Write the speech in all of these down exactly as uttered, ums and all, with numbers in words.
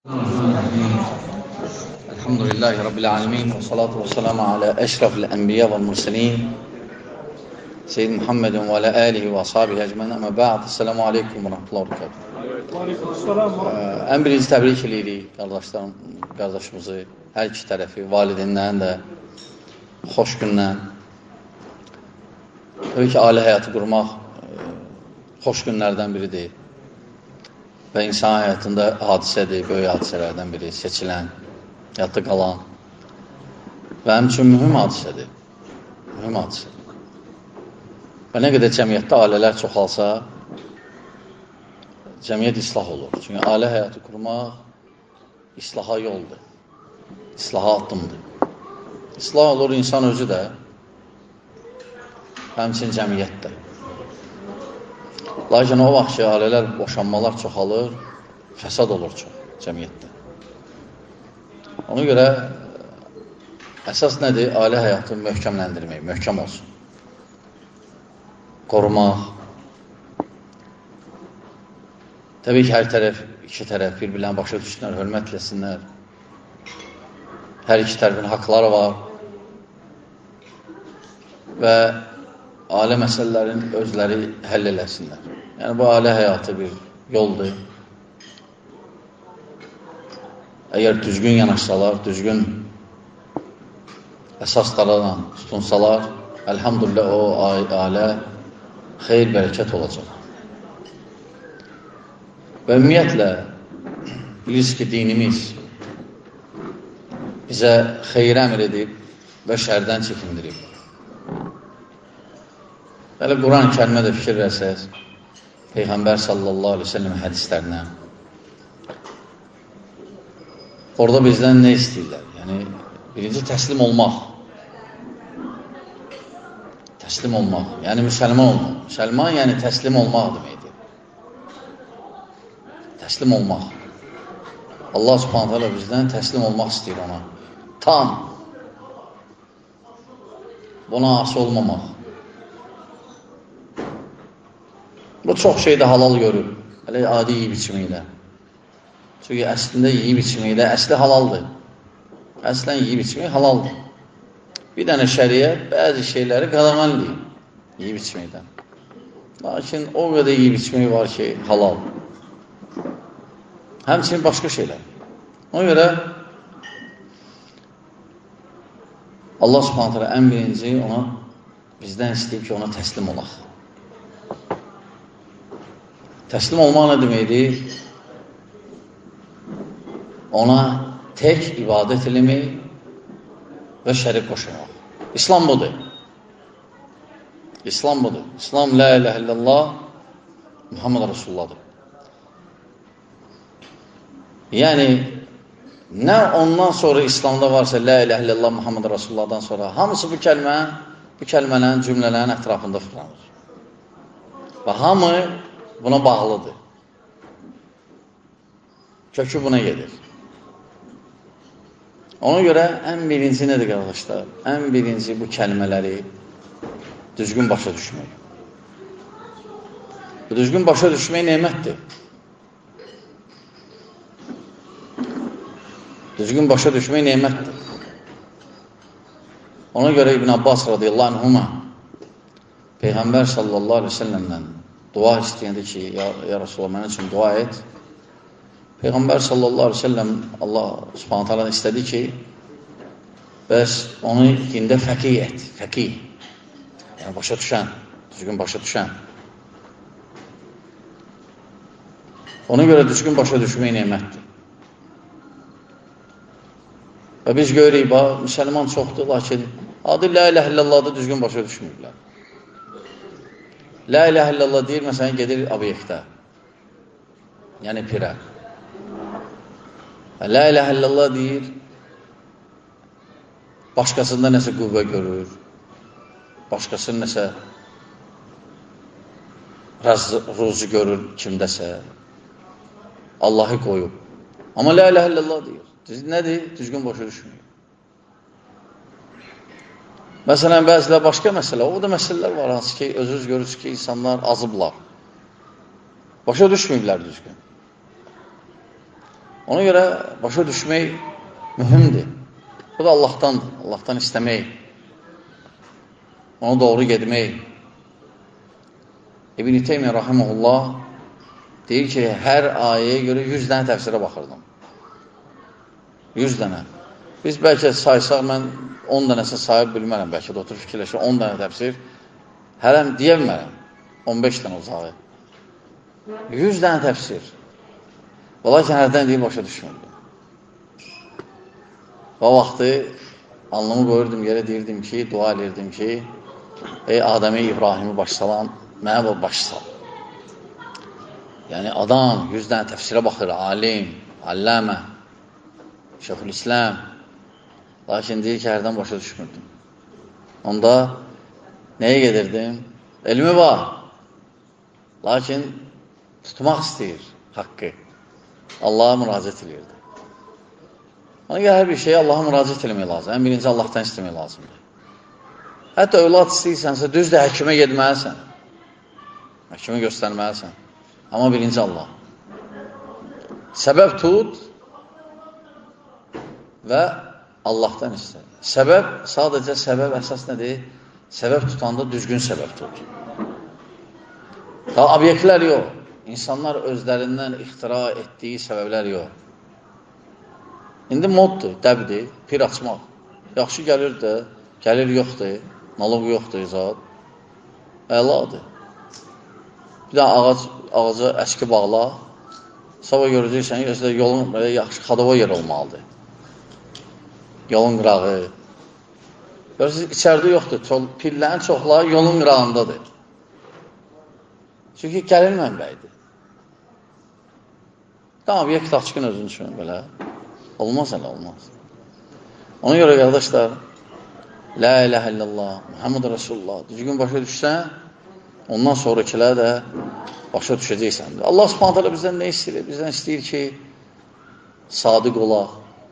الحمد لله رب العالمين والصلاة والسلام على أشرف الأنبياء والمرسلين سيد محمد وعلى آله وأصحابه أجمعين. أما بعد, Esselamu Aleyküm və Rahmetullah və Barakatuhu. Ən birinci təbrik edirik qardaşlarım, qardaşımızı, hər iki tərəfi, valideynlərin də xoş gündən. Təbii ki, ailə həyatı qurmaq xoş günlərdən biridir və insan həyatında hadisədir, böyük hadisələrdən biri, seçilən, yadda qalan və həmçinin mühüm hadisədir. Mühüm hadisədir. Və nə qədər cəmiyyətdə ailələr çoxalsa, cəmiyyət islah olur. Çünki ailə həyatı qurmaq islaha yoldur, islaha addımdır. İslah olur insan özü də, həmçinin cəmiyyət də. Lakin o vaxt ki, ailələr, boşanmalar çoxalır, fəsad olur çox cəmiyyətdə. Ona görə əsas nədir? Ailə həyatını möhkəmləndirmək, möhkəm olsun. Qorumaq. Təbii ki, hər tərəf, iki tərəf bir-birlərini başa düşsünlər, hörmət eləsinlər. Hər iki tərəfin haqları var və ailə məsələlərin özləri həll eləsinlər. Yəni, bu ailə həyatı bir yoldur. Əgər düzgün yanaşsalar, düzgün əsaslarla tutunsalar, əlhamdülillah o ailə xeyir, bərəkət olacaq. Və ümumiyyətlə, bilirsiniz ki, dinimiz bizə xeyir əmr edib və şərdən çəkindirib. Belə Quran-ı Kərimə də fikir versəz, Peyğəmbər sallallahu aleyhi ve sellem hədislərinə, orada bizdən nə istəyirlər? Yəni, birinci təslim olmaq. Təslim olmaq, yəni müsəlman olmaq. Müsəlman, yəni təslim olmaq deməkdir. Təslim olmaq. Allah subhanət hələ bizdən təslim olmaq istəyir ona. Tam. Buna asi olmamaq. Bu çox şeydə halal görür. Hələ adi yiyib içməklə. Çünki əslində yiyib içməklə, əsli halaldır. Əslən yiyib içmək halaldır. Bir dənə şəriət bəzi şeyləri qadağanlayır yiyib içməkdən. Lakin o qədər yiyib içmək var ki, halal. Həmçinin başqa şeylər. Ona görə Allah subhanət hələ ən birinci ona bizdən istəyib ki, ona təslim olaq. Təslim olmaq nə deməkdir? Ona tək ibadət eləmək və şərik qoşmaq. İslam budur. İslam budur. İslam la ilahe illallah Muhammed Resulullah'dır. Yəni, nə ondan sonra İslamda varsa la ilahe illallah Muhammed Resulullah'dan sonra hamısı bu kəlmə, bu kəlmələrin, cümlələrin ətrafında fırlanır. Və hamı buna bağlıdır. Kökü buna gedir. Ona görə ən birinci nədir qardaşlar? Ən birinci bu kəlmələri düzgün başa düşmək. Bu düzgün başa düşmək nemətdir. Düzgün başa düşmək nemətdir. Ona görə İbn Abbas radiyallahu anhuma Peyğəmbər sallallahu aleyhi ve sellemdən dua istəyəndə ki, ya, ya Resulullah, mənim üçün dua et. Peyğəmbər sallallahu aleyhi ve sellem Allah subhanət hələ istədi ki, bəs onu dində fəqih et, fəqih. Yəni, başa düşən, düzgün başa düşən. Ona görə düzgün başa düşmək nemətdir. Və biz görürük, müsəlman çoxdur, lakin adı la ilahe illallah'da düzgün başa düşmürlər. La ilahe illallah deyir, məsələn, gedir obyektə, yəni pirə. La ilahe illallah deyir, başqasında nəsə qüvvə görür, başqasının nəsə ruzu görür kimdəsə, Allahı qoyub. Amma la ilahe illallah deyir. Nədir? Düzgün başa düşmüyor. Məsələn, bəzilər başqa məsələ, o da məsələlər var, hansı ki, özünüz görürsünüz ki, insanlar azıblar. Başa düşməyiblər düzgün. Ona görə başa düşmək mühümdür. Bu da Allahdandır. Allahdan istəmək. Ona doğru gedmək. İbn-i Teymiyyə rahimehullah deyir ki, hər ayəyə görə yüz dənə təfsirə baxırdım. yüz dənə. Biz bəlkə saysaq, mən on dənəsini sayıb bilmərəm, bəlkə də otur fikirləşir, on dənə təfsir. Hələm deyə bilmərəm, on beş dənə uzağı. yüz dənə təfsir. Və lakin hərdən deyil, başa düşmürdüm. Və vaxtı alnımı qoyurdum, yerə deyirdim ki, dua edirdim ki, ey Adəmi, İbrahimi başsalan, mənə bu başsal. Yəni, adam yüz dənə təfsirə baxır, alim, alləmə, Şeyxülislam. Lakin deyir ki, hərdən başa düşmürdüm. Onda nəyə gedirdim? Elmi var. Lakin tutmaq istəyir haqqı. Allaha müraciət edirdi. Ona görə hər bir şeyə Allaha müraciət etmək lazım. Ən birinci Allahdan istəmək lazımdır. Hətta övlad istəyirsənsə, düzdür, həkimə gedməlisən. Həkimə göstərməlisən. Amma birinci Allah. Səbəb tut və Allahdan istə. Səbəb, sadəcə səbəb əsas nədir? Səbəb tutanda düzgün səbəb tut. Daha obyektlər yox. İnsanlar özlərindən ixtira etdiyi səbəblər yox. İndi moddur, dəbdir, pir açmaq. Yaxşı gəlir də, gəlir yoxdur, naloq yoxdur, zat. Əladır. Bir dənə ağac, ağaca əski bağla, sabah görəcəksən, yolun belə yaxşı, xadava yer olmalıdır. Yolun qırağı. Görürsünüz, içərdə yoxdur, pirlərin çoxları yolun qırağındadır. Çünki gəlir mənbəyidir. Tamam, bir kitab çıxın özün üçün, belə. Olmaz hələ, olmaz. Ona görə, qardaşlar, La iləhə illallah, Muhammed Rasulullah, düzgün başa düşsən, ondan sonrakilə də başa düşəcəksən. Allah subhanət hələ bizdən nə istəyir? Bizdən istəyir ki, sadiq olaq.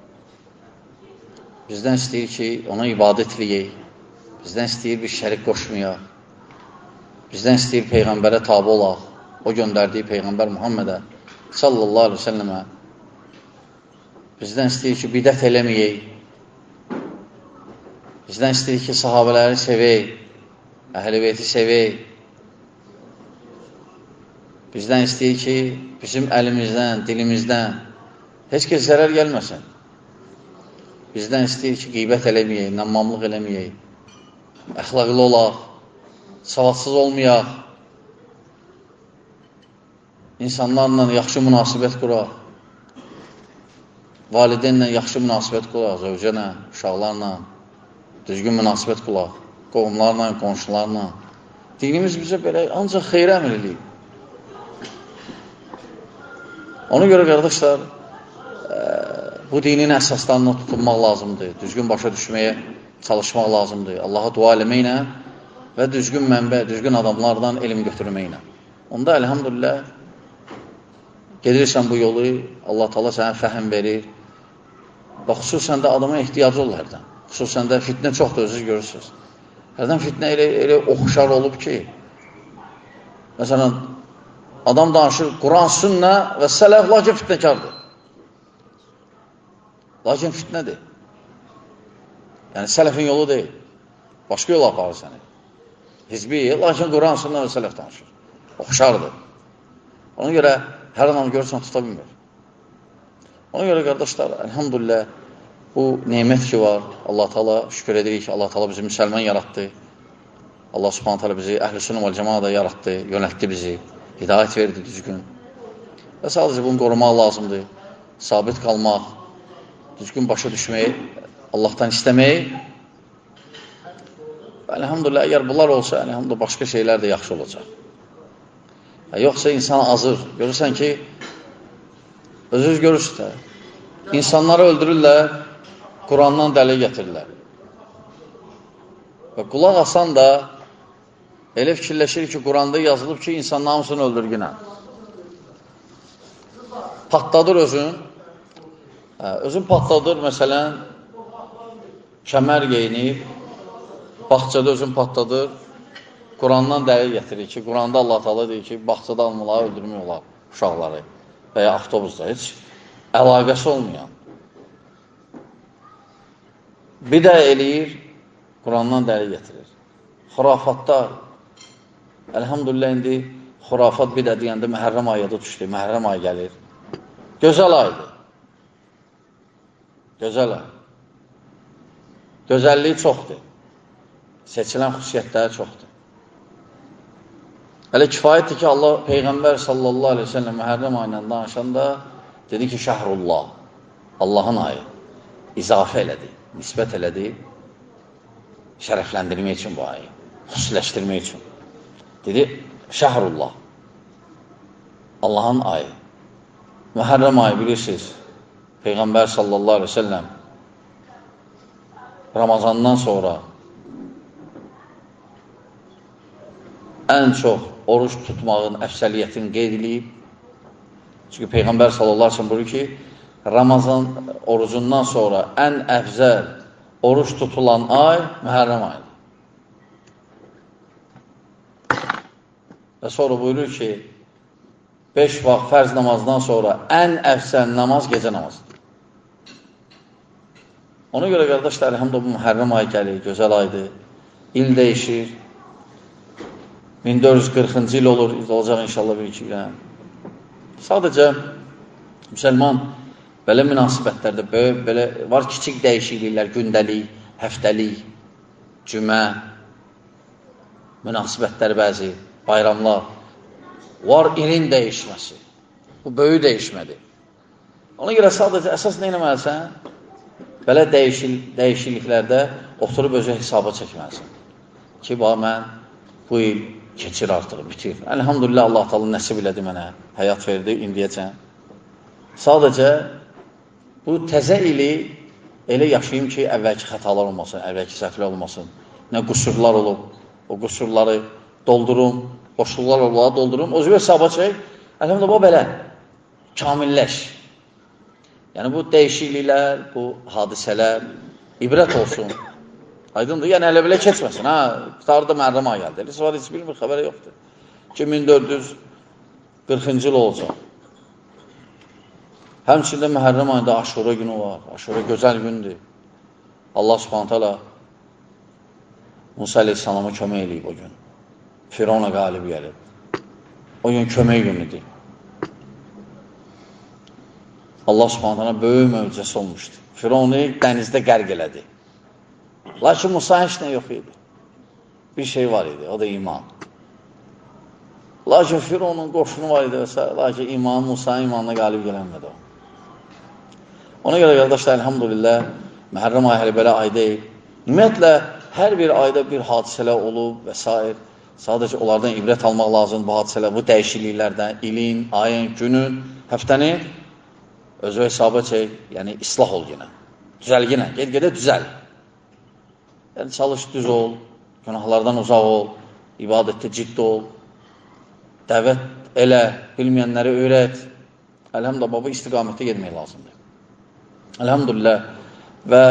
Bizdən istəyir ki, ona ibadət eləyək. Bizdən istəyir bir şərik qoşmayaq. Bizdən istəyir Peyğəmbərə tabi olaq. O göndərdiyi Peyğəmbər Muhammedə sallallahu aleyhi ve sellemə. Bizdən istəyir ki, bidət eləməyək. Bizdən istəyir ki, sahabələri sevək. Əhl-i beyti sevək. Bizdən istəyir ki, bizim əlimizdən, dilimizdən heç kəs zərər gəlməsin. Bizdən istəyir ki, qeybət eləməyək, nəmmamlıq eləməyək, əxlaqlı olaq, savadsız olmayaq, insanlarla yaxşı münasibət quraq, valideynlə yaxşı münasibət quraq, zövcənə, uşaqlarla düzgün münasibət quraq, qohumlarla, qonşularla. Dinimiz bizə belə ancaq xeyrə əmr eləyib. Ona görə, qardaşlar, bu dinin əsaslarına tutunmaq lazımdır, düzgün başa düşməyə çalışmaq lazımdır, Allaha dua eləməklə və düzgün mənbə, düzgün adamlardan elm götürməklə. Onda, elhamdülillah, gedirsən bu yolu, Allah Taala sənə fəhəm verir və xüsusən də adama ehtiyacı olur hərdən. Xüsusən də fitnə çoxdur, özünüz görürsünüz. Hərdən fitnə elə, elə oxşar olub ki, məsələn, adam danışır, Quran, sünnə və sələf, lakin fitnəkardır. Lakin fitnədir. Yəni, sələfin yolu deyil. Başqa yol aparır səni. Hizbi, lakin Quran, sünnə və sələf danışır. Oxşardır. Ona görə hər adam görürsən, tuta bilmir. Ona görə, qardaşlar, elhamdülillah, bu neymət ki var, Allah Taala şükür edirik ki, Allah Taala bizi müsəlman yaratdı. Allah subhanət hələ bizi əhl-i sünnə vəl cəmaata yaratdı, yönətdi bizi, hidayət verdi düzgün. Və sadəcə bunu qorumaq lazımdır, sabit qalmaq, düzgün başa düşmək, Allahdan istəmək. Elhamdülillah, əgər bunlar olsa, elhamdülillah, başqa şeylər də yaxşı olacaq. Yoxsa insan azır. Görürsən ki, özünüz görürsünüz, insanları öldürürlər, Qurandan dəlil gətirirlər. Və qulaq asan da elə fikirləşir ki, Quranda yazılıb ki, insan namusunu öldürgünə. Patladır özün. Özün patladır, məsələn, kəmər geyinib, bağçada özün patladır, Qurandan dəlil gətirir ki, Quranda Allah Taala deyir ki, bağçada almaları öldürmək olar uşaqları və ya avtobusda heç. əlaqəsi olmayan, bidə eləyir, Qurandan dəlil getirir. Xurafatlar, əlhamdülillah, indi xurafat bidə deyəndə Məhərrəm ayı da düşdü, Məhərrəm ayı gəlir. Gözəl aydır. Gözəl ay. Gözəlliyi çoxdur. Seçilən xüsusiyyətləri çoxdur. Hələ kifayətdir ki, Allah Peyğəmbər sallallahu aleyhi ve sellem Məhərrəm ayından danışanda dedi ki, Şəhrullah, Allahın ayı, izafə elədi, nisbət elədi, şərəfləndirmək üçün bu ayı, xüsusiləşdirmək üçün. Dedi, Şəhrullah, Allahın ayı. Məhərrəm ayı bilirsiniz, Peyğəmbər sallallahu aleyhi ve sellem Ramazandan sonra ən çox oruç tutmağın əfsəliyyətini qeyd edib. Çünki Peyğəmbər sallallahu aleyhi ve sellem buyurur ki, Ramazan orucundan sonra ən əfzəl oruç tutulan ay Məhərrəm ayıdır. Və sonra buyurur ki, beş vaxt fərz namazdan sonra ən əfsəl namaz gecə namazıdır. Ona görə qardaşlar, həm də bu Məhərrəm ayı gəlir, gözəl aydır, il dəyişir, min dörd yüz qırxıncı il olur, olacaq inşallah bir iki ilə. Sadəcə, müsəlman belə münasibətlərdə böyük, belə var kiçik dəyişikliklər, gündəlik, həftəlik, cümə, münasibətlər bəzi, bayramlar, var ilin dəyişməsi. Bu böyük dəyişmədir. Ona görə sadəcə əsas nə eləməlisən? Belə dəyişil, dəyişikliklərdə oturub özü hesaba çəkməlisən. Ki, bax, mən bu il keçir artıq, bitir. Əlhamdülillah, Allah Teala nəsib elədi mənə, həyat verdi, indiyəcən. Sadəcə, bu təzə ili elə yaşayayım ki, əvvəlki xətalar olmasın, əvvəlki səhvlər olmasın. Nə qüsurlar olub, o qüsurları doldurum, boşluqlar olub, doldurum, özü hesaba çək, əlhamdülillah, bu belə, kamilləş. Yəni, bu dəyişikliklər, bu hadisələr, ibrət olsun. Aydındır, yəni elə belə keçməsin, hə, qutarda Məhərrəm ayı gəldi. Elə sonra heç bilmir, xəbəri yoxdur. ki, min dörd yüz qırxıncı il olacaq. Həmçində Məhərrəm ayında Aşura günü var. Aşura gözəl gündür. Allah Subhanahu taala Musa əleyhissalama kömək eləyib o gün. Firavuna qalib gəlib. O gün kömək günüdür. Allah Subhanahu taala böyük möcüzəsi olmuşdu. Firavunu dənizdə qərq elədi. Lakin Musa heç nə yox idi. Bir şey var idi, o da iman. Lakin Firavunun qoşunu var idi və s. Lakin iman, Musa'nın imanına qalib gələnmədi o. Ona görə qardaşlar, elhamdülillah, Məhərrəm ayı hələ belə ay deyil. Ümumiyyətlə, hər bir ayda bir hadisələr olub və s. Sadəcə onlardan ibrət almaq lazım bu hadisələr, bu dəyişikliklərdən, ilin, ayın, günün, həftənin özü hesaba çək, yəni islah ol yenə, düzəl yenə, ged-gedə düzəl. Yəni çalış, düz ol, günahlardan uzaq ol, ibadətdə ciddi ol, dəvət elə, bilməyənləri öyrət. Əlhamdülillah, bu istiqamətdə gedmək lazımdır. Əlhamdülillah və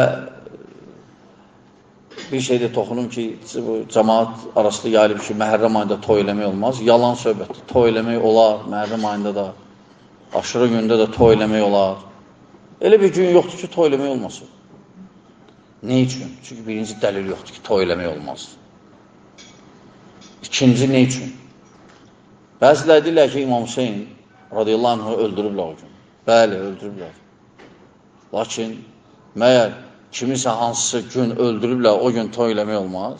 bir şeydə toxunum ki, bu cəmaat arasında yayılıb ki, Məhərrəm ayında toy eləmək olmaz. Yalan söhbətdir. Toy eləmək olar, Məhərrəm ayında da, Aşura gündə də toy eləmək olar. Elə bir gün yoxdur ki, toy eləmək olmasın. Ne üçün? Çünki birinci dəlil yoxdur ki, toy eləmək olmaz. İkinci, ne üçün? Bəzilər deyirlər ki, İmam Hüseyin radiyallahu anh'ı öldürüblər o gün. Bəli, öldürüblər. Lakin, məyər kimisə hansısı gün öldürüblər, o gün toy eləmək olmaz.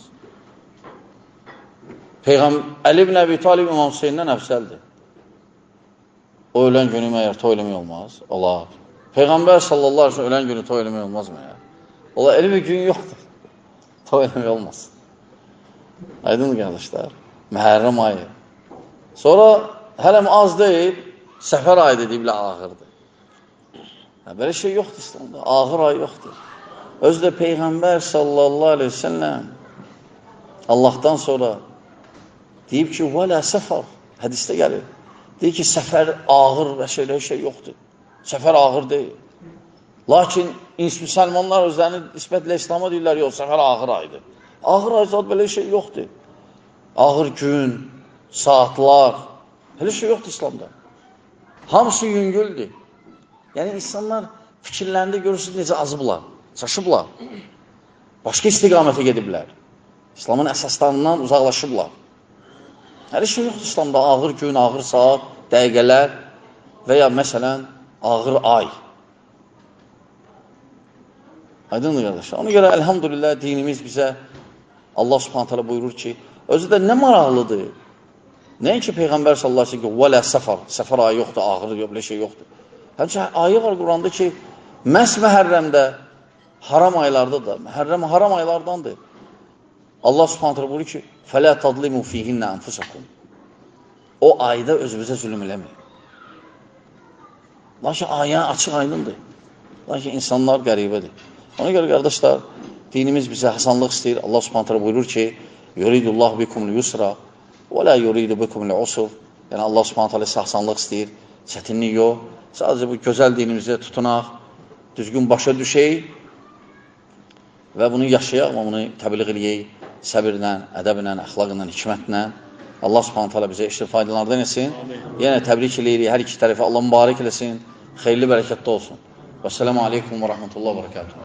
Peyğəmbər Əli ibn Əbi Talib İmam Hüseyindən əfsəldir. O ölən günü məyər toy eləmək olmaz? Olar. Peyğəmbər sallallahu aleyhi ve sellem ölən günü toy eləmək olmaz məyər? Olar, elə bir gün yoxdur. Toy eləmək olmaz. Aydın qardaşlar. Məhərrəm ayı. Sonra hələm az deyil, səfər ayı deyiblər ağırdır. Belə şey yoxdur İslamda, ağır ay yoxdur. Özü də Peyğəmbər sallallahu aleyhi ve sellem Allahdan sonra deyib ki, vələ səfər, hədisdə gəlir. Deyir ki, səfər ağır və şeylə şey yoxdur. Səfər ağır deyil. Lakin müsəlmanlar özlərini nisbətlə İslam'a deyirlər, yox, səfər ağır aydır. Ağır ay zat belə şey yoxdur. Ağır gün, saatlar, elə şey yoxdur İslamda. Hamısı yüngüldür. Yəni, insanlar fikirlərində görürsünüz necə azıblar, çaşıblar. Başqa istiqamətə gediblər. İslamın əsaslarından uzaqlaşıblar. Hər şey yoxdur İslamda. Ağır gün, ağır saat, dəqiqələr və ya məsələn, ağır ay. Aydındır qardaşlar. Ona görə, əlhamdülillah, dinimiz bizə Allah subhanət hələ buyurur ki, özü də nə maraqlıdır. Nəinki Peyğəmbər sallallahu aleyhi ve sellem ki, vələ səfər, səfər ayı yoxdur, ağır yox, belə şey yoxdur. Həmçə ayı var Quranda ki, məhz məhərrəmdə, haram aylarda da, məhərrəm haram aylardandır. Allah subhanət hələ buyurur ki, fələ tadlimu fihinnə ənfusakum. O ayda özümüzə zülüm eləmir. Lakin ayən açıq aydındır. Lakin insanlar qəribədir. Ona görə, qardaşlar, dinimiz bizə hasanlıq istəyir. Allah subhanət hələ buyurur ki, yuridullahu bikumul yusra və la yuridu bikumul usuf. Yəni, Allah subhanət hələ hasanlıq istəyir, çətinlik yox. Sadəcə bu gözəl dinimizə tutunaq, düzgün başa düşək və bunu yaşayaq və bunu təbliğ eləyək səbirlə, ədəblə, əxlaqla, hikmətlə. Allah subhanət hələ bizə işlə faydalardan etsin. Yəni, təbrik eləyirik, hər iki tərəfə Allah mübarək eləsin, xeyirli, bərəkətli olsun. Və sələmu aleykum və rəhmətullah və bərəkatuhu.